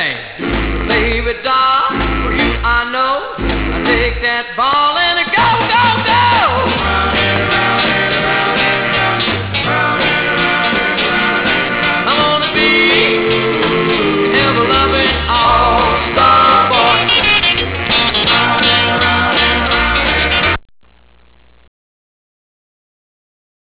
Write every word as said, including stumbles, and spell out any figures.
Baby doll, for you I know I take that ball